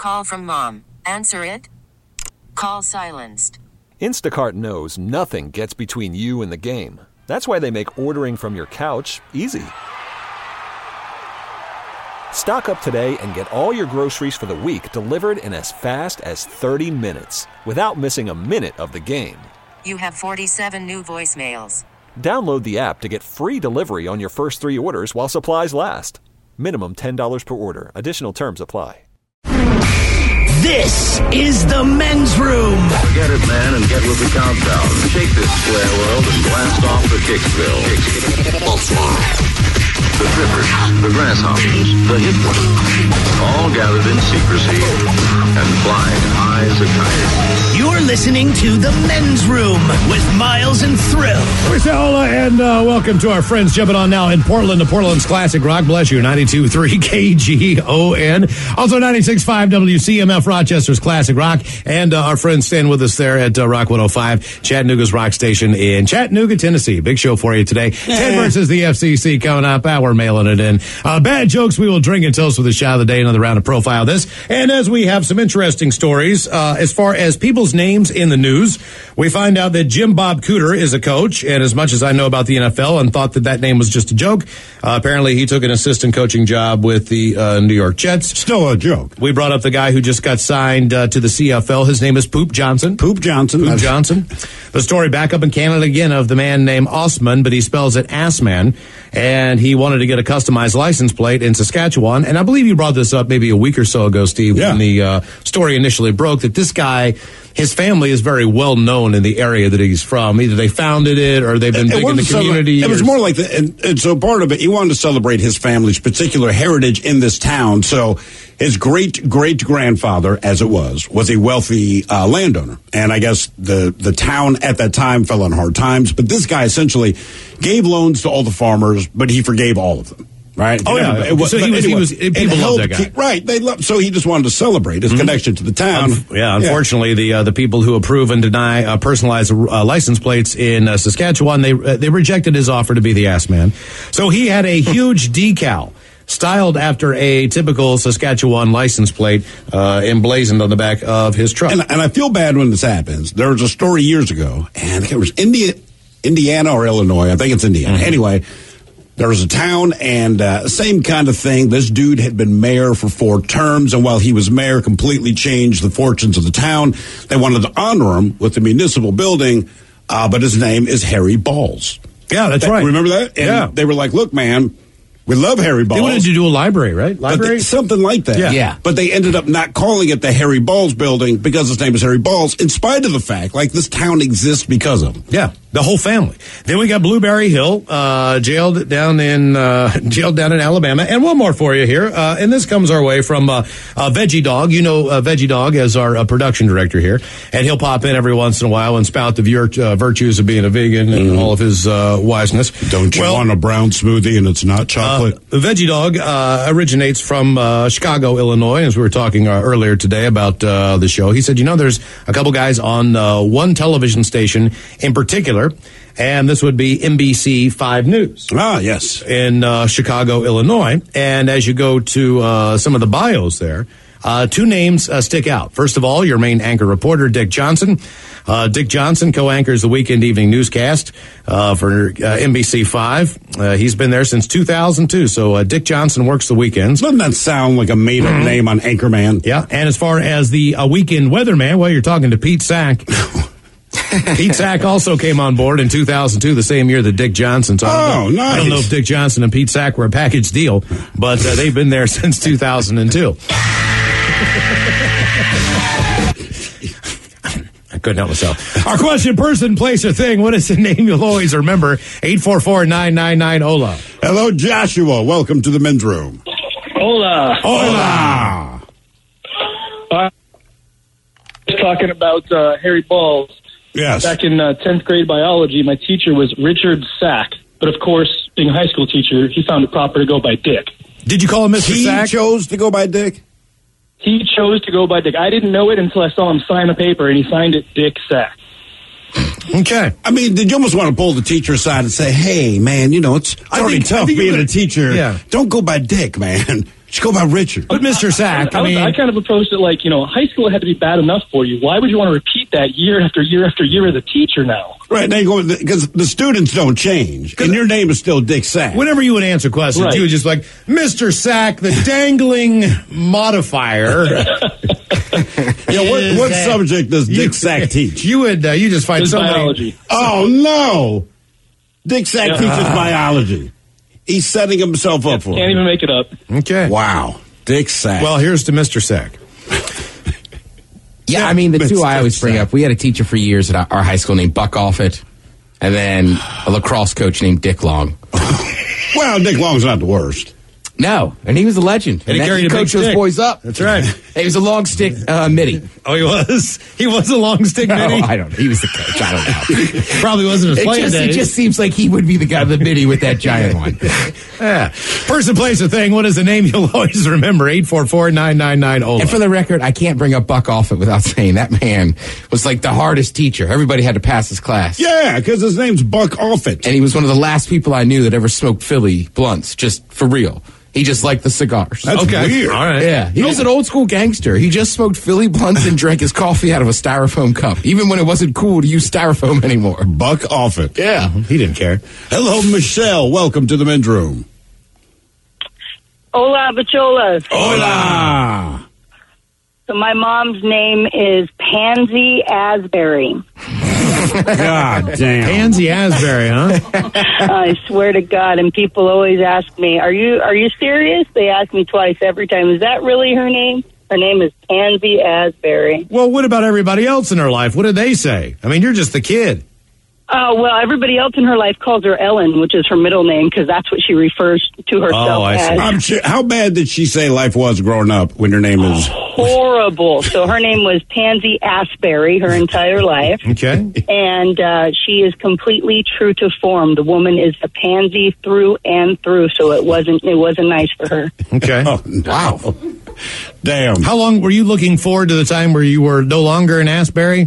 call from mom. Answer it. Call silenced. Instacart knows nothing gets between you and the game. That's why they make ordering from your couch easy. Stock up today and get all your groceries for the week delivered in as fast as 30 minutes without missing a minute of the game. You have 47 new voicemails. Download the app to get free delivery on your first 3 orders while supplies last. Minimum $10 per order. Additional terms apply. This is the Men's Room. Get it, man, and get with the countdown. Shake this square world and blast off for Kicksville. The trippers, the grasshoppers, the hip ones, all gathered in secrecy and flying high as a kite. You're listening to the Men's Room with Miles and Thrill. We say hola and welcome to our friends jumping on now in Portland to Portland's Classic Rock. Bless you, 92.3 KGON. Also 96.5 WCMF Rochester's Classic Rock. And our friends staying with us there at Rock 105, Chattanooga's Rock Station in Chattanooga, Tennessee. Big show for you today. 10 versus the FCC coming up. We're mailing it in. Bad jokes we will drink and toast with the shot of the day. Another round of Profile This. And as we have some interesting stories, as far as people's names in the news, we find out that Jim Bob Cooter is a coach. And as much as I know about the NFL and thought that name was just a joke, apparently he took an assistant coaching job with the New York Jets. Still a joke. We brought up the guy who just got signed to the CFL. His name is Poop Johnson. Poop Johnson. The story back up in Canada again of the man named Osman, but he spells it Assman. And he wanted to get a customized license plate in Saskatchewan. And I believe you brought this up maybe a week or so ago, Steve, when the story initially broke, that this guy, his family is very well known in the area that he's from. Either they founded it or they've been big in the community. It was more like and so part of it, he wanted to celebrate his family's particular heritage in this town. So his great-great-grandfather, as it was a wealthy landowner. And I guess the town at that time fell on hard times. But this guy essentially gave loans to all the farmers, but he forgave all of them. Right? Oh, yeah. People love that guy. Right. So he just wanted to celebrate his connection to the town. Unfortunately, the people who approve and deny personalized license plates in Saskatchewan, they rejected his offer to be the ass man. So he had a huge decal styled after a typical Saskatchewan license plate emblazoned on the back of his truck. And I feel bad when this happens. There was a story years ago, and I think it was Indiana or Illinois. I think it's Indiana. Anyway, there was a town, and same kind of thing. This dude had been mayor for 4 terms, and while he was mayor, completely changed the fortunes of the town. They wanted to honor him with the municipal building, but his name is Harry Balls. Yeah, that's right. Remember that? And they were like, look, man, we love Harry Balls. They wanted to do a library, right? Something like that. Yeah. But they ended up not calling it the Harry Balls building because his name is Harry Balls, in spite of the fact, like, this town exists because of him. Yeah, the whole family. Then we got Blueberry Hill, jailed down in Alabama. And one more for you here. And this comes our way from Veggie Dog. You know Veggie Dog as our production director here. And he'll pop in every once in a while and spout the virtues of being a vegan and all of his wiseness. Don't you want a brown smoothie and it's not chocolate? Veggie Dog originates from Chicago, Illinois, as we were talking earlier today about the show. He said, there's a couple guys on one television station in particular, and this would be NBC 5 News. Ah, yes. In Chicago, Illinois. And as you go to some of the bios there, 2 names stick out. First of all, your main anchor reporter, Dick Johnson. Dick Johnson co-anchors the weekend evening newscast for NBC 5. He's been there since 2002, so Dick Johnson works the weekends. Doesn't that sound like a made-up name on Anchorman? Yeah, and as far as the weekend weatherman, well, you're talking to Pete Sack. Pete Sack also came on board in 2002, the same year that Dick Johnson. So nice. I don't know if Dick Johnson and Pete Sack were a package deal, but they've been there since 2002. I couldn't help myself. Our question, person, place, or thing. What is the name you'll always remember? 844-999-HOLA. Hello, Joshua. Welcome to the Men's Room. Hola. Hola. Just talking about Harry Balls. Yes. Back in 10th grade biology, my teacher was Richard Sack. But, of course, being a high school teacher, he found it proper to go by Dick. Did you call him Mr. Sack? He chose to go by Dick? He chose to go by Dick. I didn't know it until I saw him sign a paper, and he signed it Dick Sack. Okay. I mean, did you almost want to pull the teacher aside and say, hey, man, it's already tough being a teacher. Yeah. Don't go by Dick, man. Just go by Richard. But Mr. Sack, I kind of approached it like, high school had to be bad enough for you. Why would you want to repeat that year after year after year as a teacher now? Right, now you go because the students don't change, and your name is still Dick Sack. whenever you would answer questions, Right. you would just like, Mr. Sack, the dangling modifier. What subject does Dick Sack teach? You just find It's so many. biology. Oh, no. Dick Sack teaches biology. He's setting himself up for Can't it. even make it up. Okay. Wow. Dick Sack. Well, here's to Mr. Sack. Yeah, I mean, the But two I it's always bring sad. up, we had a teacher for years at our high school named Buck Offit, and then a lacrosse coach named Dick Long. Well, Dick Long's not the worst. No, and he was a legend. And he that- carried a big coached those stick. boys up. That's right. He was a long stick midi. Oh, he was? He was a long stick No, mini? I don't know. He was the coach. I don't know. Probably wasn't his playing It days. just seems like he would be the guy with the midi with that giant one. Yeah. Person, place, or thing. What is the name you'll always remember? 844-999-OLA. And for the record, I can't bring up Buck Offit without saying that man was like the hardest teacher. Everybody had to pass his class. Yeah, because his name's Buck Offit. And he was one of the last people I knew that ever smoked Philly blunts, just for real. He just liked the cigars. That's Okay. weird. All right. Yeah, he was an old school gangster. He just smoked Philly blunts and drank his coffee out of a styrofoam cup, even when it wasn't cool to use styrofoam anymore. Buck Offit. Yeah. He didn't care. Hello, Michelle. Welcome to the men's room. Hola, Bacholas. Hola. So my mom's name is Pansy Asbury. God damn. Pansy Asbury, huh? I swear to God, and people always ask me, "Are you serious?" They ask me twice every time. Is that really her name? Her name is Pansy Asbury. Well, what about everybody else in her life? What did they say? I mean, you're just the kid. Oh, well, everybody else in her life calls her Ellen, which is her middle name, because that's what she refers to herself Oh, I see. as. I'm sure, how bad did she say life was growing up when your name is... Horrible. So her name was Pansy Asbury her entire life. Okay. And she is completely true to form. The woman is a pansy through and through, so it wasn't nice for her. Okay. Oh, wow. Damn. How long were you looking forward to the time where you were no longer in Asbury?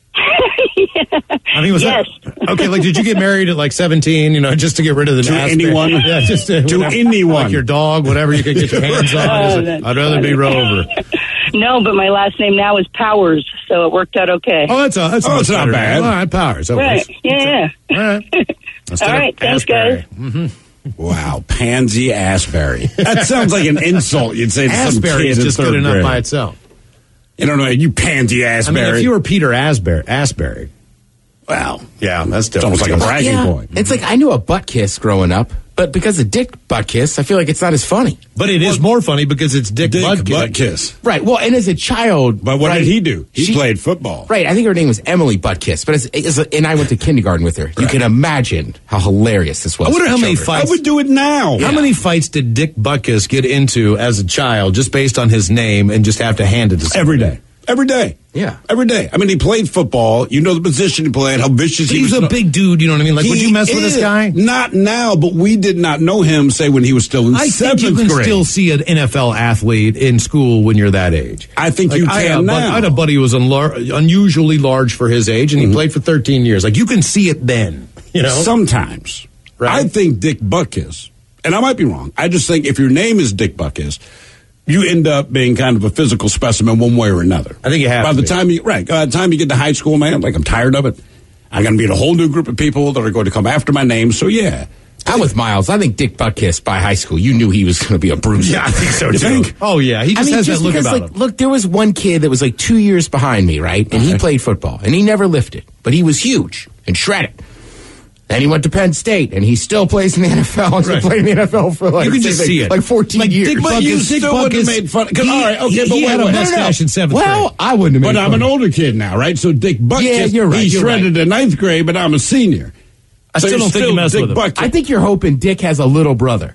I mean, was Yes. that okay? Like, did you get married at like 17? Just to get rid of the To Asbury? anyone? Yeah, just to whatever, anyone. like your dog, whatever you could get your hands on. Oh, Just, that's I'd rather be Rover. No, but my last name now is Powers, so it worked out okay. Oh, that's a Oh, much it's not better bad. name. All right, Powers. That Right. works. Yeah. All right. Instead All of right. Thanks, Asbury. guys. Wow. Pansy Asbury. That sounds like an insult you'd say to some Asbury kid is in just third good enough grade. by itself. You don't know, you pansy I Asbury. mean, if you were Peter Asbury, well, yeah, that's it's almost like a bragging point. It's like I knew a butt kiss growing up, but because of Dick Butt Kiss, I feel like it's not as funny. But it is more funny because it's Dick Butt Butt Kiss. Right. Well, and as a child, But what right, did he do? He she- played football. Right. I think her name was Emily Butt Kiss, but and I went to kindergarten with her. You can imagine how hilarious this was. I wonder for how many children. I fights. would do it now. How many fights did Dick Butkus get into as a child just based on his name and just have to hand it to somebody? Every day. Every day. Yeah. Every day. I mean, he played football. You know the position he played, how vicious he was. He's a big dude, you know what I mean? Like, would you mess with this is. guy? Not now, but we did not know him, say, when he was still in I think seventh you can grade. still see an NFL athlete in school when you're that age. I think Like, you I can now. had a buddy who was unusually large for his age, and he played for 13 years. Like, you can see it then, you know? Sometimes. Right. I think Dick Butkus, and I might be wrong, I just think if your name is Dick Butkus, you end up being kind of a physical specimen one way or another. I think you have by to the be. time you by the time you get to high school, man, like I'm tired of it. I'm going to meet a whole new group of people that are going to come after my name. So yeah, I'm with Miles. I think Dick Butt Kiss by high school, you knew he was going to be a bruiser. Yeah, I think so, You too. think? Oh, yeah. He just has that look because, about like, him. look, there was one kid that was like 2 years behind me, right? And he played football, and he never lifted, but he was huge and shredded. Then he went to Penn State, and he still plays in the NFL. He's Right. been playing in the NFL for like, You can just see it. like 14 Like years. Dick But you Butkus- Dick still would have Butkus- made fun. All he- right, okay, but he had wait, a wait. mustache in seventh well, grade. I wouldn't have made But I'm fun an of him. older kid now, right? So Dick Butkus, Yeah, you're right, he you're shredded in ninth grade, but I'm a senior. I So still you're don't think you mess Dick with him. Butkus. I think you're hoping Dick has a little brother.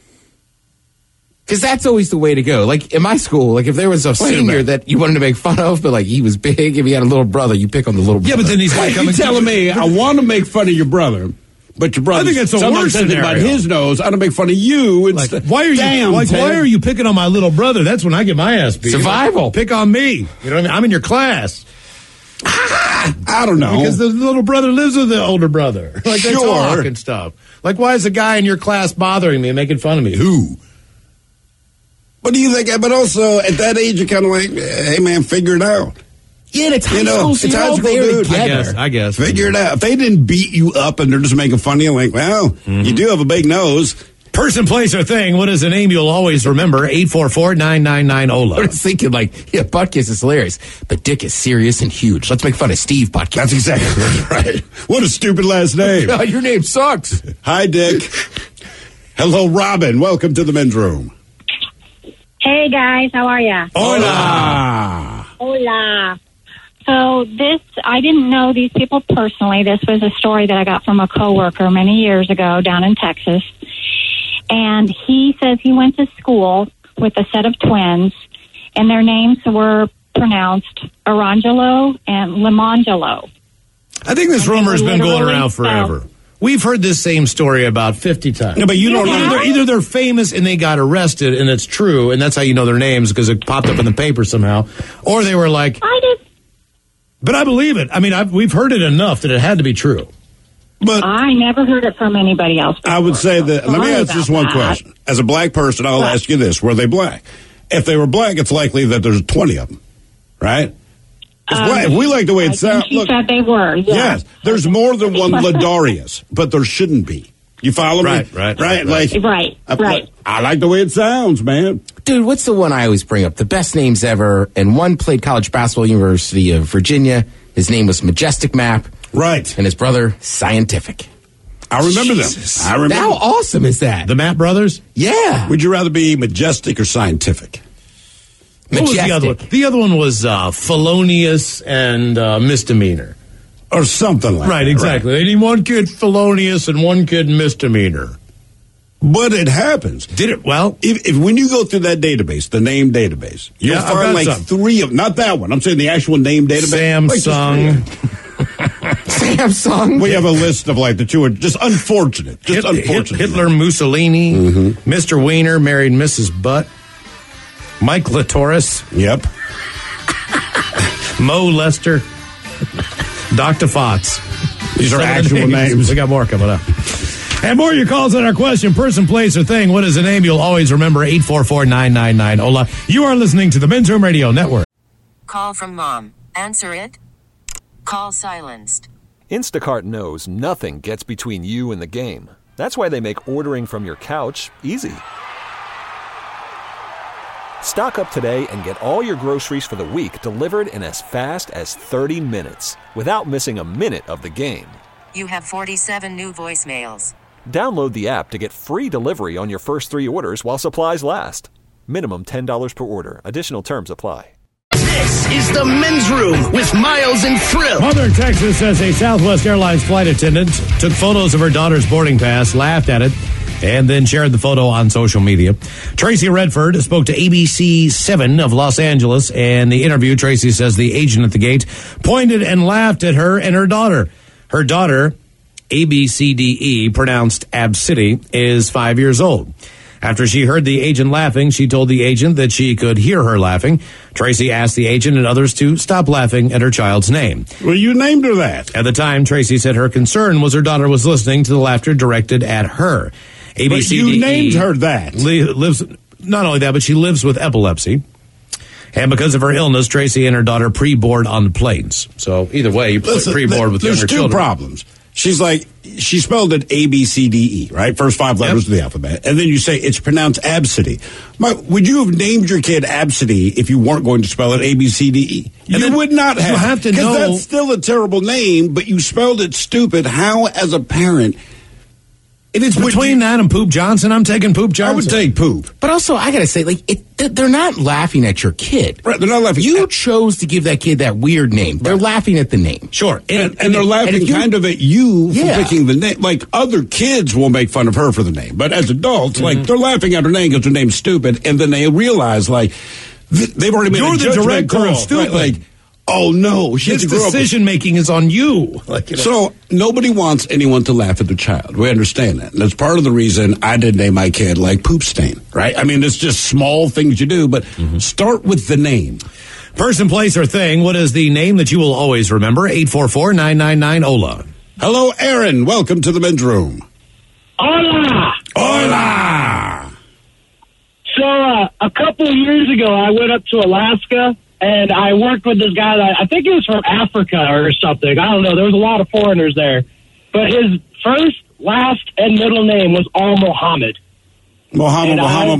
Because that's always the way to go. Like, in my school, like, if there was a a senior minute. that you wanted to make fun of, but, like, he was big, if he had a little brother, you pick on the little brother. Yeah, but then he's like, You're telling me I want to make fun of your brother, but your brother. I think it's a someone worse says it about scenario. his nose. I don't make fun of you. Like, Instead. why are you Damn, why Ted. are you picking on my little brother? That's when I get my ass beat. Survival. Pick on me. You know what I mean? I'm in your class. I don't know. Because the little brother lives with the older brother. Like, they Sure. talk and stuff. stuff. Like, why is a guy in your class bothering me and making fun of me? Who? I think it's a worse scenario. Like, why is a guy in your class bothering me and making fun of me? Who? Like, why is a guy in your class bothering me and making fun of me? Who? Like, why is a guy in your class bothering me and making fun of me? Who? What do you think? But also, at that age, you're kind of like, hey, man, figure it out. Yeah, it's high school, so it's you're high all school, there dude. together. I guess. Figure it out. If they didn't beat you up and they're just making fun of you, like, well, you do have a big nose. Person, place, or thing. What is the name you'll always remember? 844-999-OLA. I was thinking, like, yeah, Butkus is hilarious, but Dick is serious and huge. Let's make fun of Steve Butkus. That's exactly right. What a stupid last name. Your name sucks. Hi, Dick. Hello, Robin. Welcome to the men's room. Hey, guys. How are ya? Hola. Hola. So I didn't know these people personally. This was a story that I got from a coworker many years ago down in Texas. And he says he went to school with a set of twins, and their names were pronounced Arangelo and Limangelo. I think this rumor has been going around forever. We've heard this same story about 50 times. No, but you don't know. Either they're famous and they got arrested, and it's true, and that's how you know their names because it popped up in the paper somehow, or they were like, But I believe it. I mean, we've heard it enough that it had to be true. But I never heard it from anybody else before. I would say that, let me ask just one question. As a black person, I'll ask you this. Were they black? If they were black, it's likely that there's 20 of them, right? If we like the way it sounds. She said they were, yes. There's more than one Ladarius, but there shouldn't be. You follow me? Right. I like the way it sounds, man. Dude, what's the one I always bring up? The best names ever, and one played college basketball, University of Virginia. His name was Majestic Map. Right. And his brother, Scientific. I remember them. I remember. How awesome is that? The Map Brothers? Yeah. Would you rather be Majestic or Scientific? What was the other one? The other one was Felonious and Misdemeanor. Or something like that. Right, exactly. They need one kid Felonious and one kid Misdemeanor. But it happens. Did it? Well, if when you go through that database, the name database, you'll find like three of, not that one. I'm saying the actual name database. Samsung. Samsung. We have a list of like the two are just unfortunate. Just unfortunate. Hitler, Mussolini, Mr. Wiener married Mrs. Butt, Mike Latoris. Yep. Mo Lester, Dr. Fox. These are actual names. We got more coming up. And more of your calls on our question, person, place, or thing. What is the name you'll always remember? 844-999-OLA. You are listening to the Men's Room Radio Network. Call from mom. Answer it. Call silenced. Instacart knows nothing gets between you and the game. That's why they make ordering from your couch easy. Stock up today and get all your groceries for the week delivered in as fast as 30 minutes without missing a minute of the game. You have 47 new voicemails. Download the app to get free delivery on your first 3 orders while supplies last. Minimum $10 per order. Additional terms apply. This is the Men's Room with Miles and Thrill. Mother in Texas says a Southwest Airlines flight attendant took photos of her daughter's boarding pass, laughed at it, and then shared the photo on social media. Tracy Redford spoke to ABC 7 of Los Angeles, and the interview, Tracy says the agent at the gate pointed and laughed at her and her daughter. Her daughter, ABCDE, pronounced Absidy, is 5 years old. After she heard the agent laughing, she told the agent that she could hear her laughing. Tracy asked the agent and others to stop laughing at her child's name. Well, you named her that. At the time, Tracy said her concern was her daughter was listening to the laughter directed at her. ABCDE, but you named her that. Lives, not only that, but she lives with epilepsy. And because of her illness, Tracy and her daughter pre-board on the planes. So either way, you put pre-board with younger children. There's two problems. She's like, she spelled it ABCDE, right? First 5 letters of the alphabet. And then you say it's pronounced Absidy. Would you have named your kid Absidy if you weren't going to spell it ABCDE? You would not have. You have to know. Because that's still a terrible name, but you spelled it stupid. How, as a parent... If it's between that and Poop Johnson, I'm taking Poop Johnson. I would take Poop. But also, I gotta say, like, they're not laughing at your kid. Right, they're not laughing. You chose to give that kid that weird name. They're laughing at the name. Sure. And they're laughing kind of at you for picking the name. Like, other kids will make fun of her for the name. But as adults, like, they're laughing at her name because her name's stupid. And then they realize, like, they've already made a judgment call. You're the director of stupid. Right? Like, oh, no. His decision-making is on you. Like, So, nobody wants anyone to laugh at their child. We understand that. And that's part of the reason I didn't name my kid, like, Poop Stain, right? I mean, it's just small things you do, but start with the name. Person, place, or thing. What is the name that you will always remember? 844-999-OLA. Hello, Aaron. Welcome to the Men's Room. Hola! Hola! So a couple of years ago, I went up to Alaska, and I worked with this guy that I think he was from Africa or something. I don't know. There was a lot of foreigners there. But his first, last, and middle name was all Muhammad. Muhammad.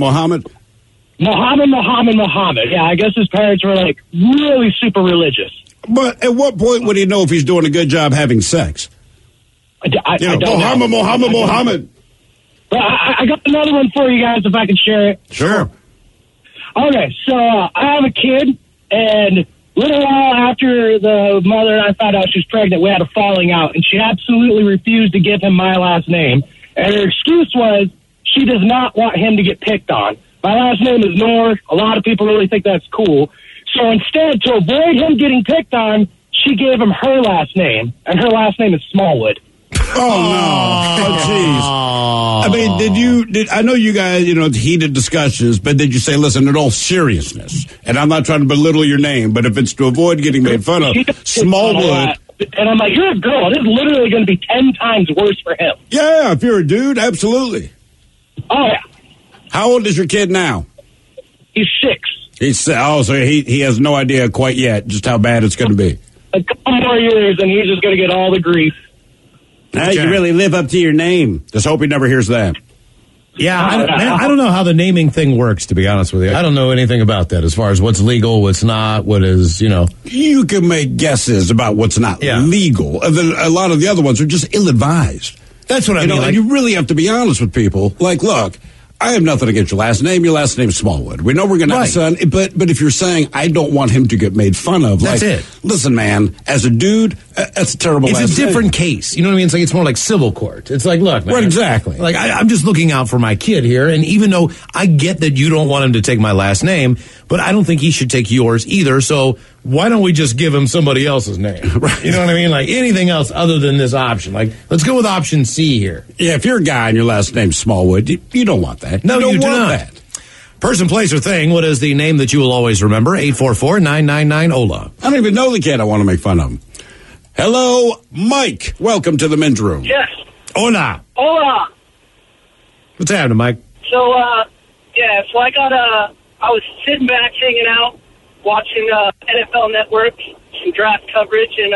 Yeah, I guess his parents were, like, really super religious. But at what point would he know if he's doing a good job having sex? I don't know. Muhammad. Well, I got another one for you guys if I can share it. Sure. Okay, so I have a kid, and a little while after the mother and I found out she was pregnant, we had a falling out, and she absolutely refused to give him my last name. And her excuse was she does not want him to get picked on. My last name is Noor. A lot of people really think that's cool. So instead, to avoid him getting picked on, she gave him her last name, and her last name is Smallwood. Oh, no. Oh, jeez. I mean, I know you guys, heated discussions, but did you say, listen, in all seriousness, and I'm not trying to belittle your name, but if it's to avoid getting made fun of, Smallwood. And I'm like, you're a girl. This is literally going to be 10 times worse for him. Yeah, if you're a dude, absolutely. Oh, yeah. How old is your kid now? He's 6. So he has no idea quite yet just how bad it's going to be. A couple more years, and he's just going to get all the grief. Okay. You really live up to your name. Just hope he never hears that. Yeah, I don't know how the naming thing works, to be honest with you. I don't know anything about that as far as what's legal, what's not, what is, You can make guesses about what's not legal. A lot of the other ones are just ill-advised. That's what I mean. And you really have to be honest with people. Like, look, I have nothing against your last name. Your last name is Smallwood. We know we're going to have a son, but if you're saying I don't want him to get made fun of, that's it. Listen, man, as a dude, that's a terrible last name. It's a different case. You know what I mean? It's more like civil court. It's like, look, man. Right, exactly. Like, I'm just looking out for my kid here, and even though I get that you don't want him to take my last name, but I don't think he should take yours either, so why don't we just give him somebody else's name? Right. You know what I mean? Like, anything else other than this option. Like, let's go with option C here. Yeah, if you're a guy and your last name's Smallwood, you don't want that. No, you do not. That. Person, place, or thing, what is the name that you will always remember? 844-999-OLA. I don't even know the kid I want to make fun of him. Hello, Mike. Welcome to the men's room. Yes. Hola. Hola. What's happening, Mike? So, I was sitting back, hanging out, watching NFL Network, some draft coverage, and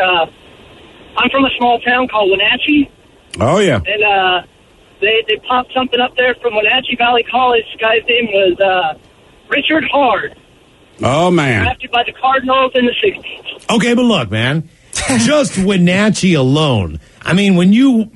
I'm from a small town called Wenatchee. Oh, yeah. And they popped something up there from Wenatchee Valley College. The guy's name was Richard Hard. Oh, man. Drafted by the Cardinals in the 60s. Okay, but look, man, just Wenatchee alone. I mean, when you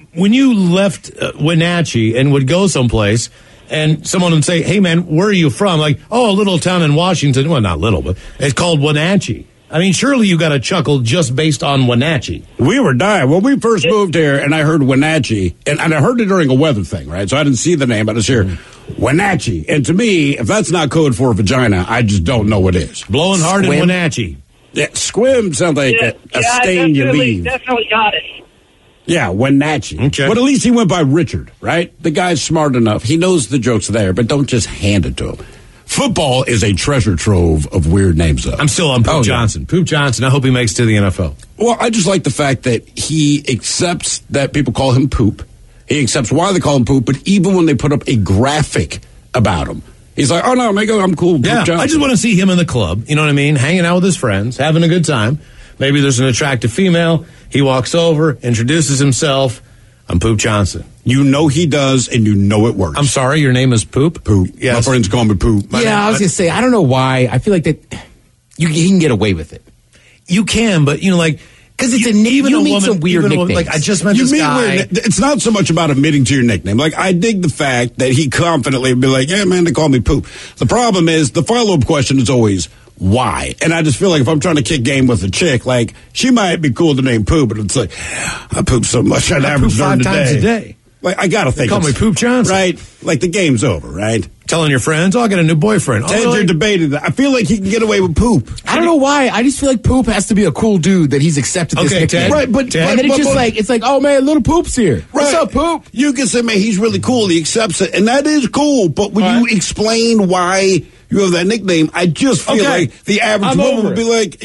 left Wenatchee and would go someplace, and someone would say, hey, man, where are you from? Like, oh, a little town in Washington. Well, not little, but it's called Wenatchee. I mean, surely you got a chuckle just based on Wenatchee. We were dying. When we first moved here, and I heard Wenatchee, and I heard it during a weather thing, right? So I didn't see the name, but I just hear Wenatchee. And to me, if that's not code for a vagina, I just don't know what is. Blowing hard in Wenatchee. Yeah, squim sounds like a stain you leave. Definitely got it. Yeah, Wenatchee. Okay. But at least he went by Richard, right? The guy's smart enough. He knows the joke's there, but don't just hand it to him. Football is a treasure trove of weird names, though. I'm still on Poop Johnson. Poop Johnson, I hope he makes it to the NFL. Well, I just like the fact that he accepts that people call him Poop. He accepts why they call him Poop, but even when they put up a graphic about him, he's like, oh, no, I'm cool. Yeah, Poop Johnson. I just want to see him in the club, you know what I mean? Hanging out with his friends, having a good time. Maybe there's an attractive female. He walks over, introduces himself. I'm Poop Johnson. You know he does, and you know it works. I'm sorry, your name is Poop? Poop. Yes. My friends call me Poop. Yeah, I was going to say, I don't know why. I feel like that he can get away with it. You can, but, because it's even you meet some weird nicknames. Like, I just met this guy. It's not so much about admitting to your nickname. Like, I dig the fact that he confidently would be like, yeah, man, they call me Poop. The problem is, the follow-up question is always, why? And I just feel like if I'm trying to kick game with a chick, like, she might be cool to name Poop, but it's like, I poop so much, I'd average during the day. 5 times a day. Like, I gotta think. Call me Poop Johnson. Right? Like, the game's over, right? Telling your friends, oh, I got a new boyfriend. Ted, you're debating that. I feel like he can get away with Poop. I don't know why. I just feel like Poop has to be a cool dude that he's accepted this nickname. Ted, right, but then it's just like, oh, man, little Poop's here. Right. What's up, Poop? You can say, man, he's really cool. He accepts it. And that is cool. But when you explain why you have that nickname, I just feel like the average woman would be like,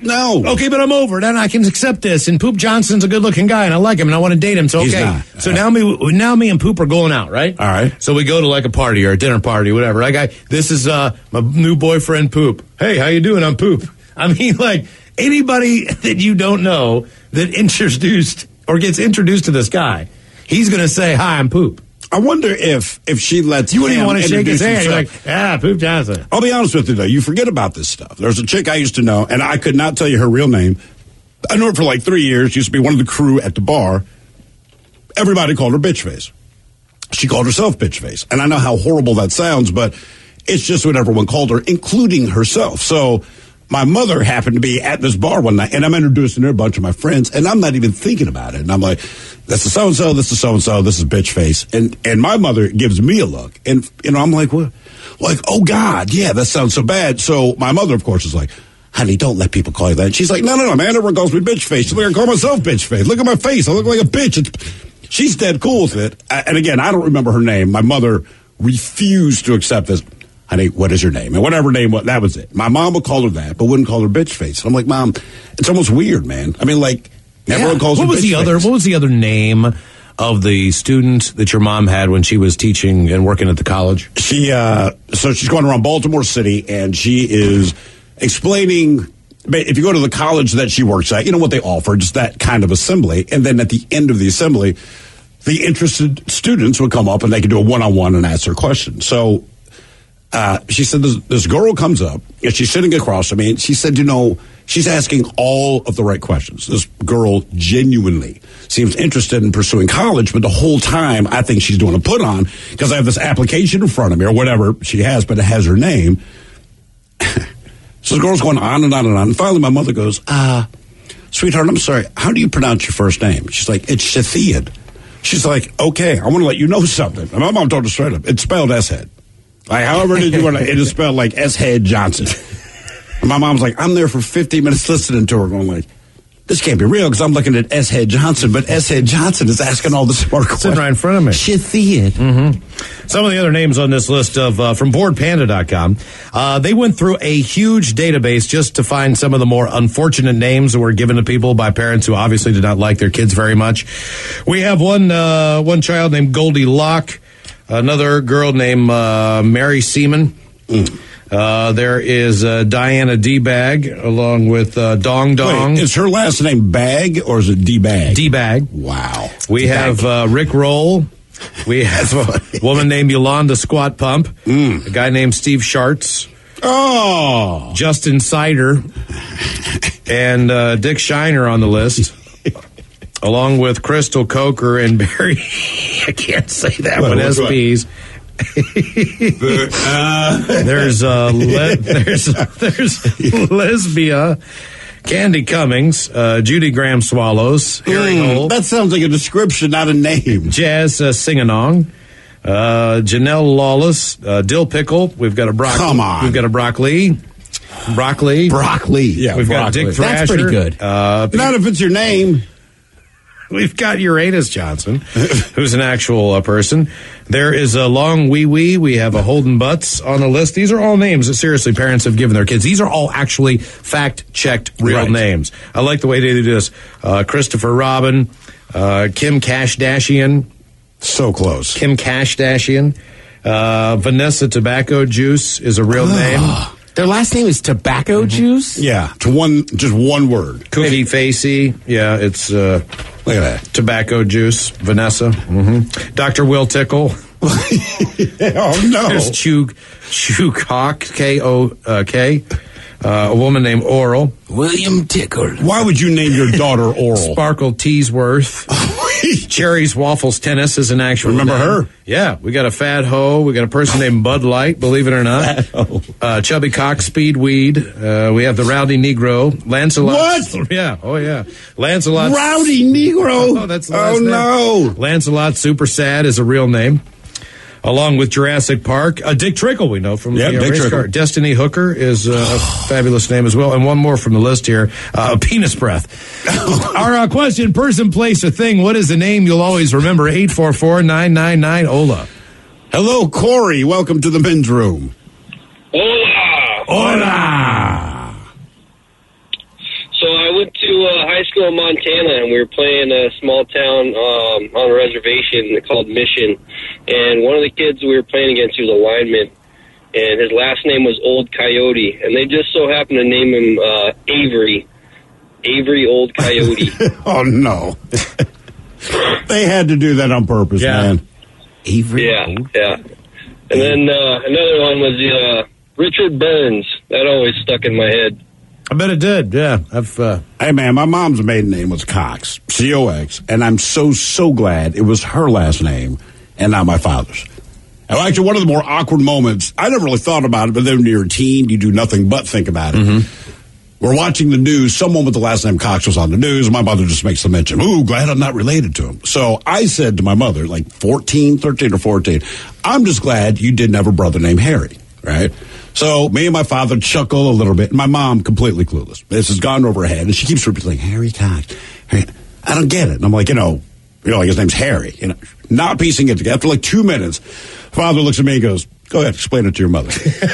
No. Okay, but I'm over it, and I can accept this. And Poop Johnson's a good-looking guy, and I like him, and I want to date him. So He's okay. not. So now me and Poop are going out, right? All right. So we go to like a party or a dinner party, whatever. This is my new boyfriend, Poop. Hey, how you doing? I'm Poop. I mean, like anybody that you don't know that introduced or gets introduced to this guy, he's going to say, "Hi, I'm Poop." I wonder if she lets you wouldn't even him want to shake his hand. himself. You're like, Poop Johnson. I'll be honest with you, though. You forget about this stuff. There's a chick I used to know, and I could not tell you her real name. I knew her for like 3 years. She used to be one of the crew at the bar. Everybody called her Bitch Face. She called herself Bitch Face. And I know how horrible that sounds, but it's just what everyone called her, including herself. So my mother happened to be at this bar one night, and I'm introducing her to a bunch of my friends, and I'm not even thinking about it. And I'm like, this is so-and-so, this is so-and-so, this is Bitch Face. And my mother gives me a look. And, I'm like, what? Like, oh, God, yeah, that sounds so bad. So my mother, of course, is like, honey, don't let people call you that. And she's like, no, man, everyone calls me Bitch Face. She's like, I call myself Bitch Face. Look at my face. I look like a bitch. She's dead cool with it. And again, I don't remember her name. My mother refused to accept this. Honey, what is your name? And whatever name was, that was it. My mom would call her that, but wouldn't call her Bitch Face. And I'm like, Mom, it's almost weird, man. I mean, like, everyone calls her Bitch Face. What was the other name of the student that your mom had when she was teaching and working at the college? So she's going around Baltimore City, and she is explaining, if you go to the college that she works at, you know what they offer, just that kind of assembly. And then at the end of the assembly, the interested students would come up and they could do a one-on-one and ask their questions. So she said this girl comes up, and she's sitting across from me, and she said, she's asking all of the right questions. This girl genuinely seems interested in pursuing college, but the whole time I think she's doing a put on because I have this application in front of me or whatever she has, but it has her name. So the girl's going on and on and on. And finally my mother goes, sweetheart, I'm sorry, how do you pronounce your first name? She's like, it's Shathiyad. She's like, okay, I want to let you know something. And my mom told her straight up, it's spelled S-head. Like, however it is spelled like S-head Johnson. And my mom's like, I'm there for 15 minutes listening to her going like, this can't be real because I'm looking at S-head Johnson, but S-head Johnson is asking all the smart questions. Sitting right in front of me. Shathiyad. Mm-hmm. Some of the other names on this list from boardpanda.com, they went through a huge database just to find some of the more unfortunate names that were given to people by parents who obviously did not like their kids very much. We have one child named Goldie Locke, another girl named Mary Seaman. There is Diana D-Bag along with Dong Dong. Wait, is her last name Bag or is it D-Bag? D-Bag. Wow. We have Rick Roll. We have a woman named Yolanda Squat Pump. A guy named Steve Schartz. Oh. Justin Sider. And Dick Shiner on the list. Along with Crystal Coker and Barry. I can't say that one. SPs. There's Lesbia, Candy Cummings, Judy Graham Swallows, Harry Hole. That sounds like a description, not a name. Jazz Sing-a-Nong, Janelle Lawless, Dill Pickle. We've got a broccoli. Come on. We've got a broccoli. Yeah, we've got Dick Thrasher. That's pretty good. Not if it's your name. We've got Uranus Johnson, who's an actual person. There is a Long Wee Wee. We have a Holden Butts on the list. These are all names that seriously parents have given their kids. These are all actually fact-checked real names. I like the way they do this. Christopher Robin, Kim Kashdashian. So close. Kim Kashdashian. Vanessa Tobacco Juice is a real name. Their last name is Tobacco Juice? Yeah, just one word. Cookie Facey. Yeah, it's look at that. Tobacco Juice. Vanessa. Mm-hmm. Dr. Will Tickle. Oh, no. There's Chew Cock, K-O-K. A woman named Oral. William Tickle. Why would you name your daughter Oral? Sparkle Teesworth. Cherry's Waffles Tennis is an actual Remember name. her? Yeah. We got a Fat Ho. We got a person named Bud Light, believe it or not. Chubby Cock Speed Weed. We have the Rowdy Negro. Lancelot. What? Yeah. Oh, yeah. Lancelot. Rowdy Negro? Oh, that's the last name. No. Lancelot Super Sad is a real name. Along with Jurassic Park. Dick Trickle, we know from the Dick race Trickle. car. Destiny Hooker is a fabulous name as well. And one more from the list here, Penis Breath. Our question, person, place, or thing, what is the name you'll always remember? 844-999-OLA. Hello, Corey. Welcome to the men's room. Hola. Hola. So I went to high school in Montana, and we were playing a small town on a reservation called Mission. And one of the kids we were playing against, he was a lineman, and his last name was Old Coyote. And they just so happened to name him Avery. Avery Old Coyote. Oh, no. They had to do that on purpose, man. Avery. Yeah. And then another one was Richard Burns. That always stuck in my head. I bet it did, yeah. Hey, man, my mom's maiden name was Cox, C-O-X, and I'm so glad it was her last name and not my father's. And actually, one of the more awkward moments, I never really thought about it, but then when you're a teen, you do nothing but think about it. Mm-hmm. We're watching the news. Someone with the last name Cox was on the news. My mother just makes the mention, ooh, glad I'm not related to him. So I said to my mother, like 13 or 14, I'm just glad you didn't have a brother named Harry, right? So me and my father chuckle a little bit, and my mom completely clueless. This has gone over her head, and she keeps repeating, Harry Cox. Harry. I don't get it. And I'm like, like his name's Harry. Not piecing it together. After like 2 minutes, father looks at me and goes, go ahead, explain it to your mother.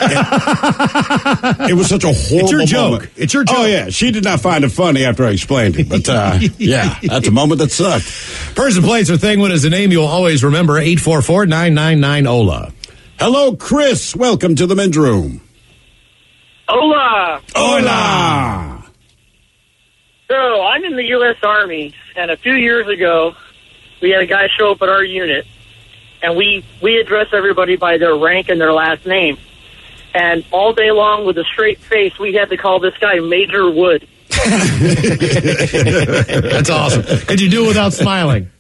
It was such a horrible It's your joke. moment. It's your joke. Oh, yeah. She did not find it funny after I explained it. But, yeah, that's a moment that sucked. Person, place, or thing, what is the name you'll always remember? 844-999-OLA. Hello, Chris. Welcome to the men's room. Hola. Hola. So I'm in the U.S. Army, and a few years ago, we had a guy show up at our unit, and we address everybody by their rank and their last name. And all day long, with a straight face, we had to call this guy Major Wood. That's awesome. Could you do it without smiling?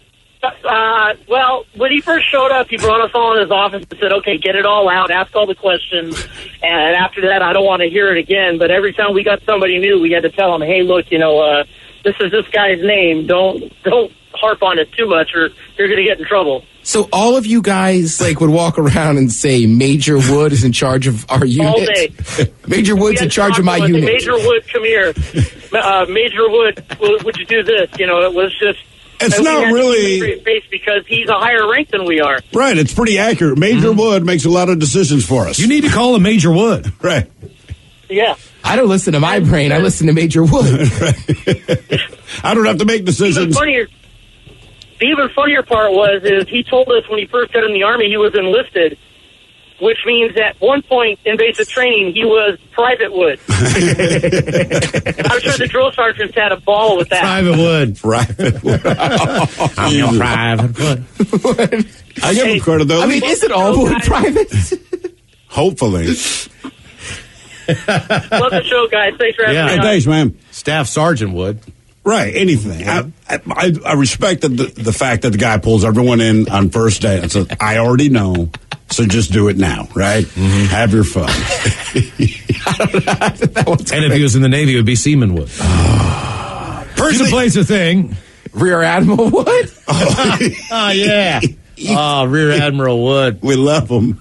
Well, when he first showed up, he brought us all in his office and said, okay, get it all out, ask all the questions, and after that, I don't want to hear it again, but every time we got somebody new, we had to tell him, hey, look, this is this guy's name, don't harp on it too much, or you're going to get in trouble. So all of you guys would walk around and say Major Wood is in charge of our unit? All day. Major Wood's in charge of my unit. Major Wood, come here. Major Wood, would you do this? It was just... It's not really straight face because he's a higher rank than we are. Right, it's pretty accurate. Major Wood makes a lot of decisions for us. You need to call him Major Wood. Right. Yeah. I don't listen to my brain. I listen to Major Wood. I don't have to make decisions. The even funnier part is he told us when he first got in the Army he was enlisted, which means at one point in basic training, he was Private Wood. I'm sure the drill sergeants had a ball with that. Private Wood. Private Wood. I'm your Private Wood. I give him credit, though. I mean, is it all Wood private? Hopefully. Love the show, guys. Thanks for having me on. Thanks, man. Staff Sergeant Wood. Right, anything. Yeah. I respect the fact that the guy pulls everyone in on first day and says, I already know, so just do it now, right? Mm-hmm. Have your fun. And if he was in the Navy, it would be Seaman Wood. Person, place, or thing. Rear Admiral Wood? Oh, yeah. Oh, Rear Admiral Wood. We love him.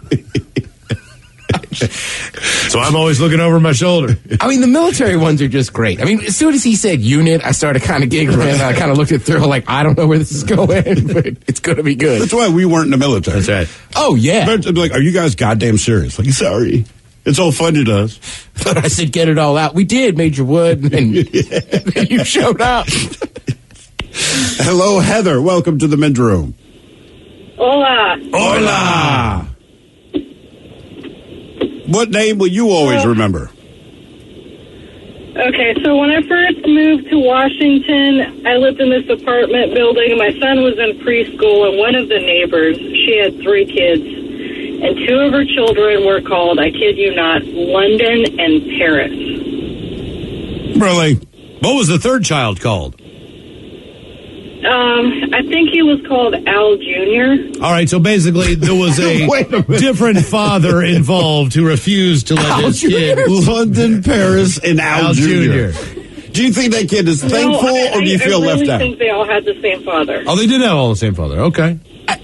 So I'm always looking over my shoulder. I mean, the military ones are just great. I mean, as soon as he said unit, I started kind of giggling. I kind of looked at through like, I don't know where this is going, but it's going to be good. That's why we weren't in the military. That's right. Oh, yeah. I'd be like, are you guys goddamn serious? Like, sorry. It's all fun to us. But I said, get it all out. We did, Major Wood, and you showed up. Hello, Heather. Welcome to the men's room. Hola. Hola. What name will you always remember? Okay, so when I first moved to Washington, I lived in this apartment building, and my son was in preschool, and one of the neighbors, she had 3 kids, and 2 of her children were called, I kid you not, London and Paris. Really? What was the third child called? I think he was called Al Jr. All right, so basically there was a different father involved who refused to let his kid. London, Paris, and Al Jr. Do you think that kid is thankful, or do you feel left out? I think they all had the same father. Oh, they did have all the same father. Okay.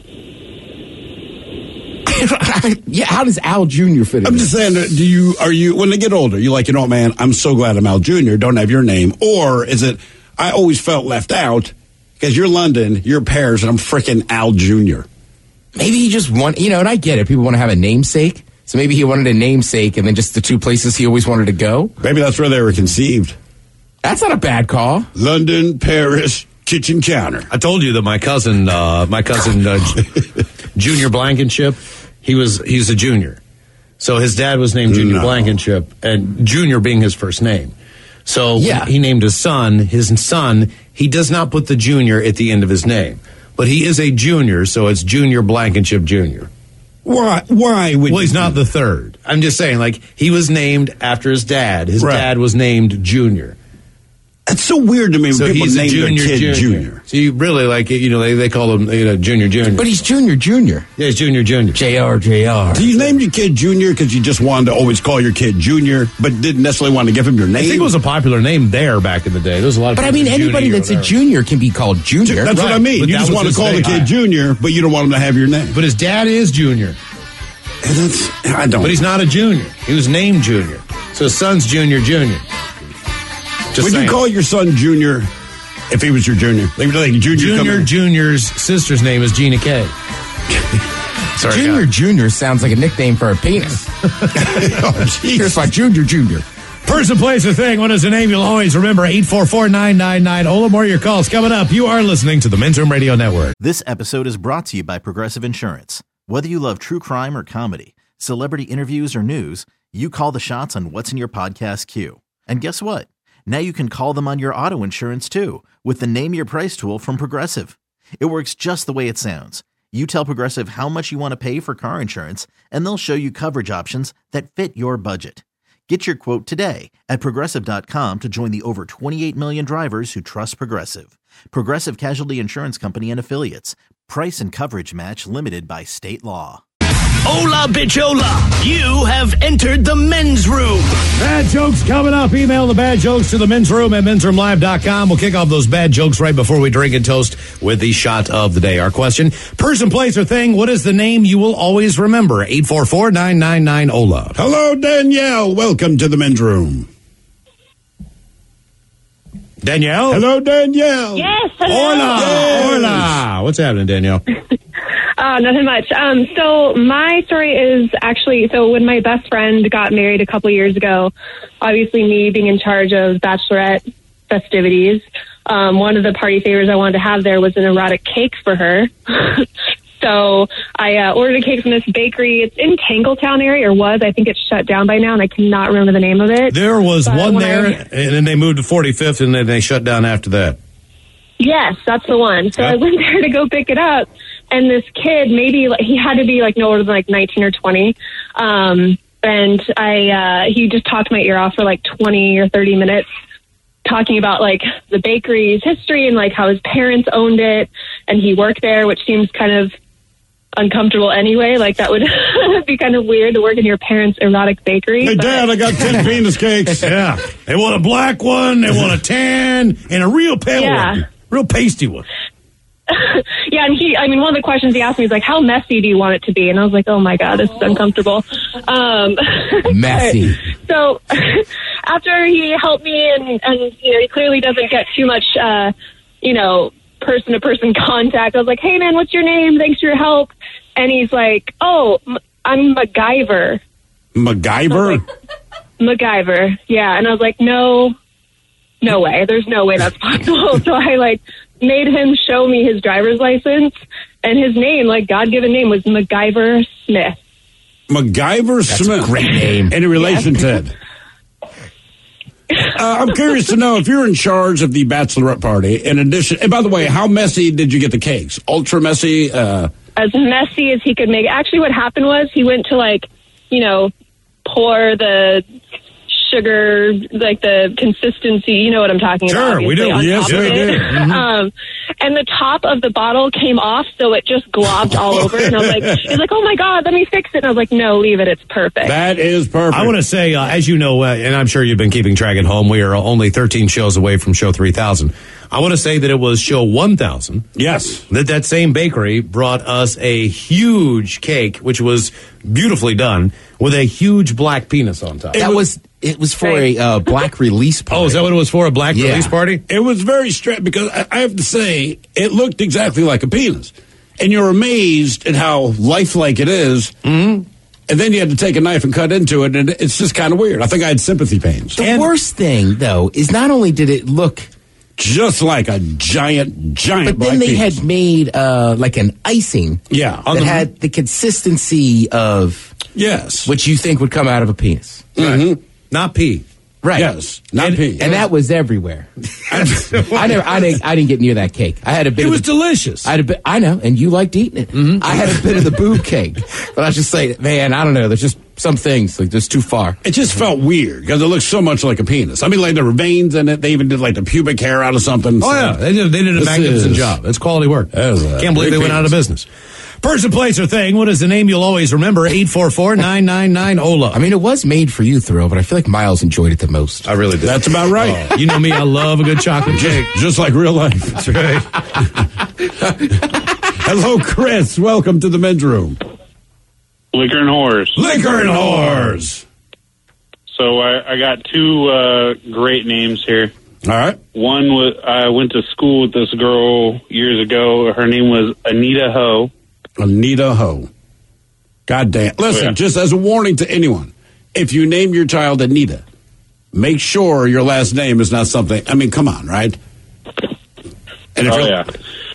Yeah, how does Al Jr. fit in? I'm just saying, are you, when they get older, you like, you know what, man, I'm so glad I'm Al Jr., don't have your name, or is it, I always felt left out, because you're London, you're Paris, and I'm freaking Al Jr. Maybe he just and I get it. People want to have a namesake. So maybe he wanted a namesake and then just the 2 places he always wanted to go. Maybe that's where they were conceived. That's not a bad call. London, Paris, kitchen counter. I told you that my cousin Junior Blankenship, he's a junior. So his dad was named Junior Blankenship, and Junior being his first name. So when he named his son, he does not put the junior at the end of his name. But he is a junior, so it's Junior Blankenship Jr. Why would he's not the third. I'm just saying, like, he was named after his dad. His dad was named Junior. That's so weird to me when So people he's a name their junior, kid Junior. So you really, like, they call him, Junior. But he's Junior. Yeah, he's Junior. JR. So you named your kid Junior because you just wanted to always call your kid Junior, but didn't necessarily want to give him your name? I think it was a popular name there back in the day. There was a lot of But I mean, anybody that's a junior can be called Junior. That's what I mean. But You that just was want to his call the name. kid Junior, but you don't want him to have your name. But his dad is Junior. I don't. But he's not a junior. He was named Junior. So his son's Junior. Would you call your son Junior if he was your junior? Like Junior's sister's name is Gina K. Sorry, Junior sounds like a nickname for a penis. Here's my Junior. Person, place, or thing. What is the name you'll always remember? 844-999. Ola, more of your calls coming up. You are listening to the Men's Room Radio Network. This episode is brought to you by Progressive Insurance. Whether you love true crime or comedy, celebrity interviews or news, you call the shots on what's in your podcast queue. And guess what? Now you can call them on your auto insurance too with the Name Your Price tool from Progressive. It works just the way it sounds. You tell Progressive how much you want to pay for car insurance, and they'll show you coverage options that fit your budget. Get your quote today at Progressive.com to join the over 28 million drivers who trust Progressive. Progressive Casualty Insurance Company and Affiliates. Price and coverage match limited by state law. Hola, bichola. You have entered the men's room. Bad jokes coming up. Email the bad jokes to the men's room at mensroomlive.com. We'll kick off those bad jokes right before we drink and toast with the shot of the day. Our question, person, place, or thing, what is the name you will always remember? 844-999-OLA. Hello, Danielle. Welcome to the men's room. Danielle? Hello, Danielle. Yes, hello. Hola. Yes. Hola. What's happening, Danielle? Nothing much. So my story is actually, when my best friend got married a couple years ago, obviously me being in charge of bachelorette festivities, one of the party favors I wanted to have there was an erotic cake for her. So I ordered a cake from this bakery. It's in Tangletown area, or was. I think it's shut down by now, and I cannot remember the name of it. There was one there, and then they moved to 45th, and then they shut down after that. Yes, that's the one. So I went there to go pick it up, and this kid, maybe he had to be no older than 19 or 20. And he just talked my ear off for 20 or 30 minutes, talking about the bakery's history and how his parents owned it, and he worked there, which seems kind of uncomfortable anyway. That would be kind of weird to work in your parents' erotic bakery. Hey, Dad, I got 10 penis cakes. Yeah. They want a black one, they want a tan, and a real pale one. Real pasty one. Yeah, and one of the questions he asked me is how messy do you want it to be? And I was like, oh my God, this is uncomfortable. Messy. So after he helped me and he clearly doesn't get too much, person-to-person contact, I was like, hey man, what's your name? Thanks for your help. And he's like, oh, I'm MacGyver. MacGyver? MacGyver, yeah. And I was like, no way. There's no way that's possible. So I made him show me his driver's license, and his name, God-given name, was MacGyver Smith. MacGyver Smith. That's a great name. Any relation to it? I'm curious to know if you're in charge of the bachelorette party. In addition, and by the way, how messy did you get the cakes? Ultra messy? As messy as he could make it. Actually, what happened was he went to pour the sugar, the consistency, you know what I'm talking about. Sure, we do. Yes, we do. Mm-hmm. And the top of the bottle came off, so it just globbed all over. And I was like, he's like, oh my God, let me fix it. And I was like, no, leave it. It's perfect. That is perfect. I want to say, as you know, and I'm sure you've been keeping track at home, we are only 13 shows away from show 3,000. I want to say that it was show 1,000. Yes. That same bakery brought us a huge cake, which was beautifully done, with a huge black penis on top. It was for a black release party. Oh, is that what it was for, a black release party? It was very strange because I have to say, it looked exactly like a penis. And you're amazed at how lifelike it is. Mm-hmm. And then you had to take a knife and cut into it, and it's just kind of weird. I think I had sympathy pains. The worst thing, though, is not only did it look just like a giant but then they penis. had made like an icing that had the consistency of which you think would come out of a penis. Mm-hmm. Not pee. Right. Yes, not pee. And that was everywhere. I didn't get near that cake. I had a bit. It was delicious. I know, and you liked eating it. Mm-hmm. I had a bit of the boob cake, but I was just saying, man, I don't know. There's just some things like just too far. It just felt weird because it looked so much like a penis. I mean, like there were veins in it. They even did like the pubic hair out of something. Oh yeah, they did a magnificent job. It's quality work. Can't believe they went out of business. Person, place, or thing. What is the name you'll always remember? 844-999-OLA. I mean, it was made for you, Thrill, but I feel like Miles enjoyed it the most. I really did. That's about right. Oh, you know me, I love a good chocolate cake. Just like real life. That's right. Hello, Chris. Welcome to the men's room. Liquor and whores. Liquor and whores. So I got two great names here. All right. One was I went to school with this girl years ago. Her name was Anita Ho. Anita Ho. God damn. Listen, just as a warning to anyone, if you name your child Anita, make sure your last name is not something. I mean, come on, right? And if yeah.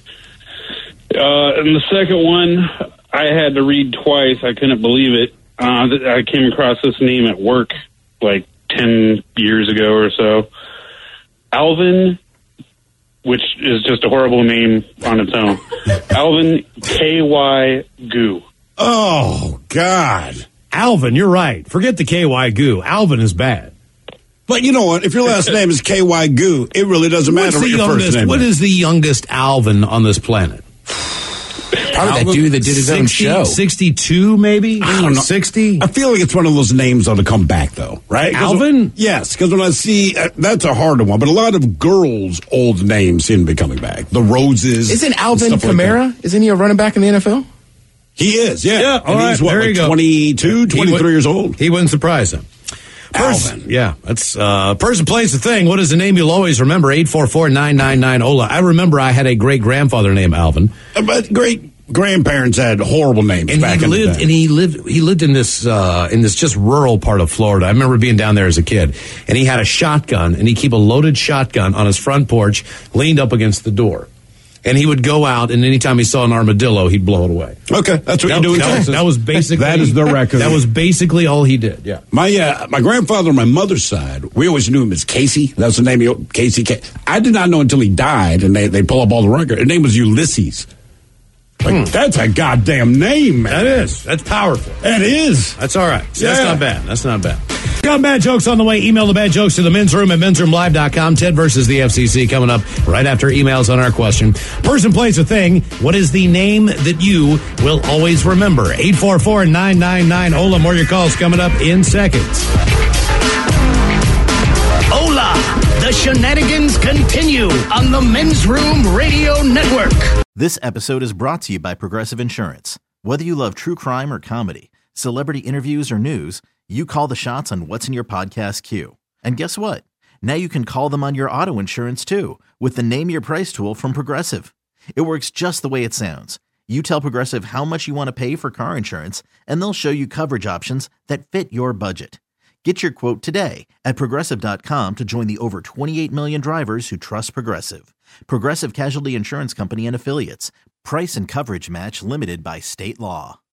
And the second one, I had to read twice. I couldn't believe it. I came across this name at work like 10 years ago or so. Alvin, which is just a horrible name on its own. Alvin KY Goo. Oh, God. Alvin, you're right. Forget the KY Goo. Alvin is bad. But you know what? If your last name is KY Goo, it really doesn't matter what your first name is. What is the youngest Alvin on this planet? Probably that dude that did his own show. 62, maybe? I don't know. 60? I feel like it's one of those names that'll come back, though, right? Alvin? Yes, because when I see, that's a harder one, but a lot of girls' old names seem to be coming back. The Roses. Isn't Alvin Kamara? Isn't he a running back in the NFL? He is, yeah. Yeah, and he's what, like 22, 23 years old? He wouldn't surprise him. Alvin. Yeah, that's person, place, the thing. What is the name you'll always remember? 844-999-OLA. I remember I had a great-grandfather named Alvin. But great-grandparents had horrible names and back in the day. And he lived in this just rural part of Florida. I remember being down there as a kid. And he had a shotgun, and he'd keep a loaded shotgun on his front porch, leaned up against the door. And he would go out, and anytime he saw an armadillo, he'd blow it away. Okay, that's what you do in Texas. That was basically... That is the record. That was basically all he did, yeah. My grandfather on my mother's side, we always knew him as Casey. That's the name, Casey. I did not know until he died, and they pull up all the records. His name was Ulysses. Like, that's a goddamn name, man. That is. That's powerful. That is. That's all right. Yeah. That's not bad. That's not bad. Got bad jokes on the way. Email the bad jokes to the men's room at mensroomlive.com. Ted versus the FCC coming up right after emails on our question. Person, place, a thing. What is the name that you will always remember? 844-999-OLA. More of your calls coming up in seconds. Hola! The shenanigans continue on the Men's Room Radio Network. This episode is brought to you by Progressive Insurance. Whether you love true crime or comedy, celebrity interviews or news, you call the shots on what's in your podcast queue. And guess what? Now you can call them on your auto insurance too with the Name Your Price tool from Progressive. It works just the way it sounds. You tell Progressive how much you want to pay for car insurance, and they'll show you coverage options that fit your budget. Get your quote today at Progressive.com to join the over 28 million drivers who trust Progressive. Progressive Casualty Insurance Company and Affiliates. Price and coverage match limited by state law.